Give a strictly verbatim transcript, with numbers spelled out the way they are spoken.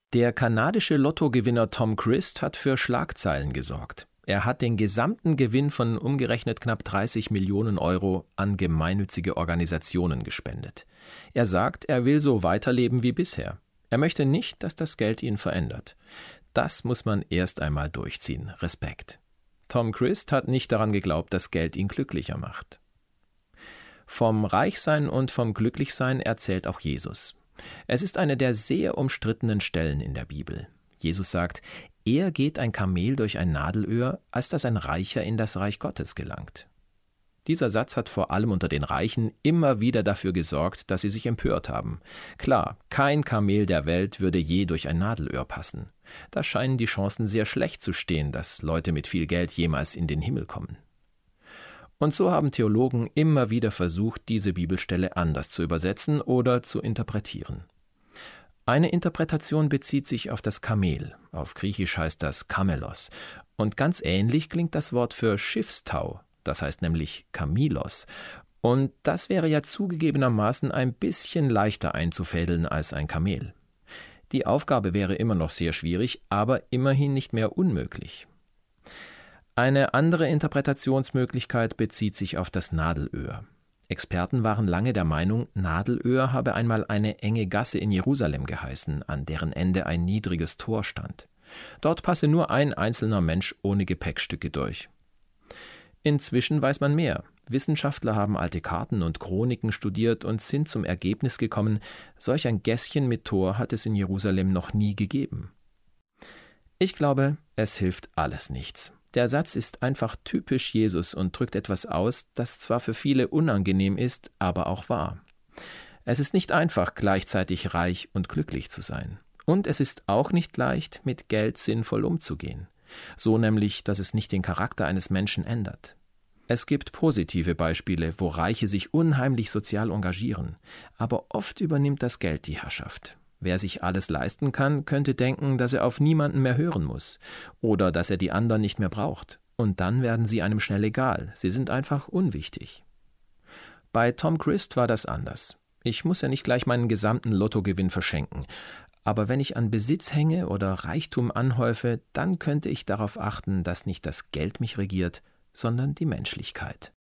Der kanadische Lottogewinner Tom Christ hat für Schlagzeilen gesorgt. Er hat den gesamten Gewinn von umgerechnet knapp dreißig Millionen Euro an gemeinnützige Organisationen gespendet. Er sagt, er will so weiterleben wie bisher. Er möchte nicht, dass das Geld ihn verändert. Das muss man erst einmal durchziehen. Respekt. Tom Christ hat nicht daran geglaubt, dass Geld ihn glücklicher macht. Vom Reichsein und vom Glücklichsein erzählt auch Jesus. Es ist eine der sehr umstrittenen Stellen in der Bibel. Jesus sagt, eher geht ein Kamel durch ein Nadelöhr, als dass ein Reicher in das Reich Gottes gelangt. Dieser Satz hat vor allem unter den Reichen immer wieder dafür gesorgt, dass sie sich empört haben. Klar, kein Kamel der Welt würde je durch ein Nadelöhr passen. Da scheinen die Chancen sehr schlecht zu stehen, dass Leute mit viel Geld jemals in den Himmel kommen. Und so haben Theologen immer wieder versucht, diese Bibelstelle anders zu übersetzen oder zu interpretieren. Eine Interpretation bezieht sich auf das Kamel, auf Griechisch heißt das Kamelos, und ganz ähnlich klingt das Wort für Schiffstau, das heißt nämlich Kamilos, und das wäre ja zugegebenermaßen ein bisschen leichter einzufädeln als ein Kamel. Die Aufgabe wäre immer noch sehr schwierig, aber immerhin nicht mehr unmöglich. Eine andere Interpretationsmöglichkeit bezieht sich auf das Nadelöhr. Experten waren lange der Meinung, Nadelöhr habe einmal eine enge Gasse in Jerusalem geheißen, an deren Ende ein niedriges Tor stand. Dort passe nur ein einzelner Mensch ohne Gepäckstücke durch. Inzwischen weiß man mehr. Wissenschaftler haben alte Karten und Chroniken studiert und sind zum Ergebnis gekommen, solch ein Gässchen mit Tor hat es in Jerusalem noch nie gegeben. Ich glaube, es hilft alles nichts. Der Satz ist einfach typisch Jesus und drückt etwas aus, das zwar für viele unangenehm ist, aber auch wahr. Es ist nicht einfach, gleichzeitig reich und glücklich zu sein. Und es ist auch nicht leicht, mit Geld sinnvoll umzugehen. So nämlich, dass es nicht den Charakter eines Menschen ändert. Es gibt positive Beispiele, wo Reiche sich unheimlich sozial engagieren, aber oft übernimmt das Geld die Herrschaft. Wer sich alles leisten kann, könnte denken, dass er auf niemanden mehr hören muss oder dass er die anderen nicht mehr braucht. Und dann werden sie einem schnell egal. Sie sind einfach unwichtig. Bei Tom Christ war das anders. Ich muss ja nicht gleich meinen gesamten Lottogewinn verschenken. Aber wenn ich an Besitz hänge oder Reichtum anhäufe, dann könnte ich darauf achten, dass nicht das Geld mich regiert, sondern die Menschlichkeit.